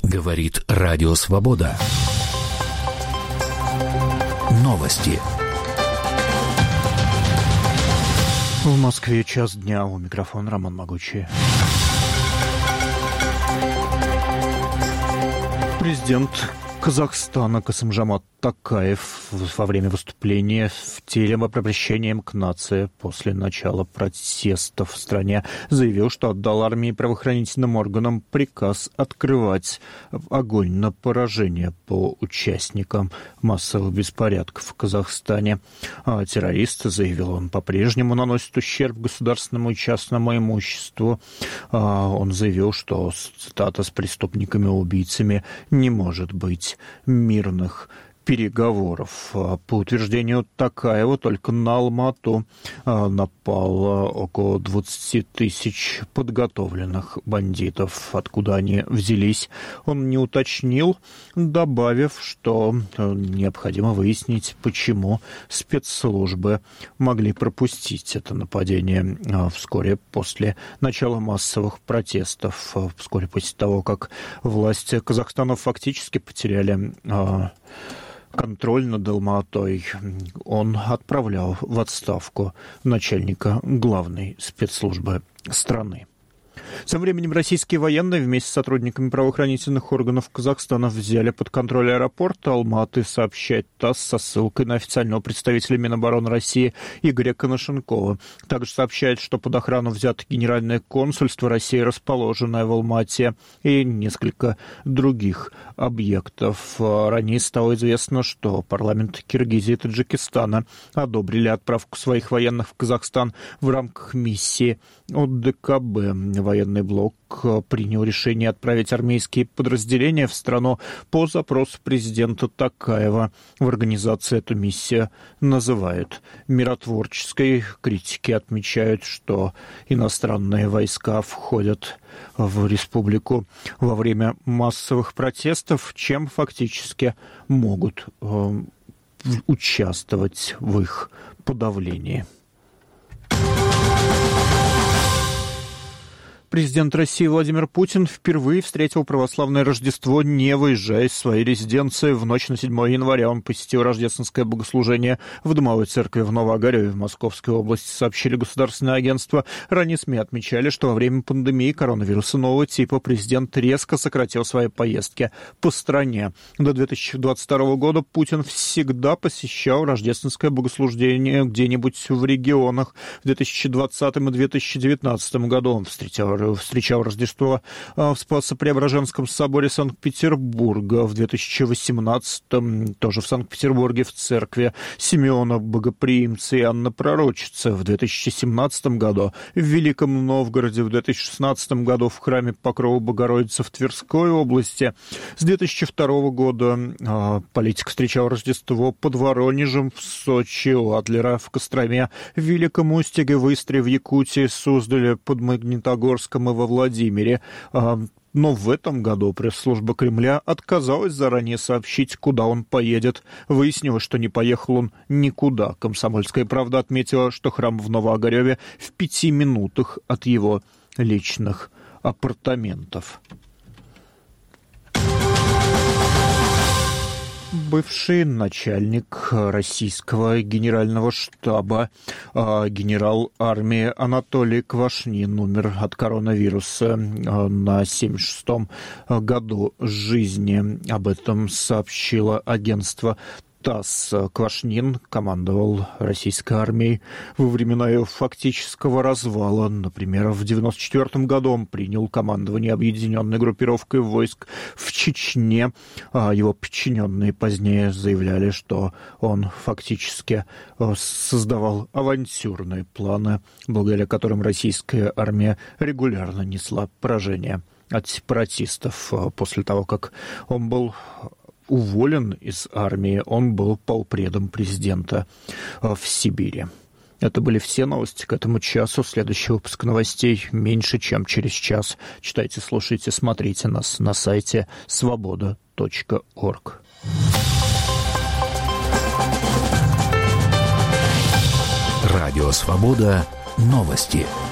Говорит Радио Свобода. Новости. В Москве час дня. У микрофона Роман Могучий. Президент Казахстана Касым-Жомарт Токаев во время выступления в телеобращением к нации после начала протестов в стране заявил, что отдал армии и правоохранительным органам приказ открывать огонь на поражение по участникам массовых беспорядков в Казахстане. Террорист, заявил он, по-прежнему наносит ущерб государственному и частному имуществу. Он заявил, что, цитата, «с преступниками-убийцами не может быть мирных переговоров». По утверждению Токаева, только на Алмату напало около 20 тысяч подготовленных бандитов. Откуда они взялись, он не уточнил, добавив, что необходимо выяснить, почему спецслужбы могли пропустить это нападение вскоре после начала массовых протестов, вскоре после того, как власти Казахстана фактически потеряли контроль над Алматой. Он отправлял в отставку начальника главной спецслужбы страны. Тем временем российские военные вместе с сотрудниками правоохранительных органов Казахстана взяли под контроль аэропорт Алматы, сообщает ТАСС со ссылкой на официального представителя Минобороны России Игоря Конашенкова. Также сообщает, что под охрану взято Генеральное консульство России, расположенное в Алмате, и несколько других объектов. Ранее стало известно, что парламент Киргизии и Таджикистана одобрили отправку своих военных в Казахстан в рамках миссии ОДКБ. Военный блок принял решение отправить армейские подразделения в страну по запросу президента Токаева. В организации эту миссию называют миротворческой. Критики отмечают, что иностранные войска входят в республику во время массовых протестов, чем фактически могут участвовать в их подавлении. Президент России Владимир Путин впервые встретил православное Рождество, не выезжая из своей резиденции. В ночь на 7 января он посетил рождественское богослужение в Домовой церкви в Новоогареве в Московской области, сообщили государственное агентство. Ранее СМИ отмечали, что во время пандемии коронавируса нового типа президент резко сократил свои поездки по стране. До 2022 года Путин всегда посещал рождественское богослужение где-нибудь в регионах. В 2020 и 2019 году он встречал Рождество в Спасо-Преображенском соборе Санкт-Петербурга. В 2018-м тоже в Санкт-Петербурге в церкви Симеона Богоприимца и Анны Пророчицы. В 2017 году в Великом Новгороде. В 2016 году в храме Покрова Богородицы в Тверской области. С 2002 года политик встречал Рождество под Воронежем, в Сочи, у Адлера в Костроме, в Великом Устюге, в Истре, в Якутии, Суздале, под Магнитогорском и во Владимире. Но в этом году пресс-служба Кремля отказалась заранее сообщить, куда он поедет. Выяснилось, что не поехал он никуда. «Комсомольская правда» отметила, что храм в Новоогареве в 5 минутах от его личных апартаментов. Бывший начальник российского генерального штаба, генерал армии Анатолий Квашнин умер от коронавируса на 76-м году жизни. Об этом сообщило агентство ТАСС. Квашнин командовал российской армией во времена ее фактического развала. Например, в 1994 году он принял командование объединенной группировкой войск в Чечне. Его подчиненные позднее заявляли, что он фактически создавал авантюрные планы, благодаря которым российская армия регулярно несла поражение от сепаратистов. После того, как он был уволен из армии, он был полпредом президента в Сибири. Это были все новости к этому часу. Следующий выпуск новостей меньше, чем через час. Читайте, слушайте, смотрите нас на сайте svoboda.org. Радио «Свобода». Новости.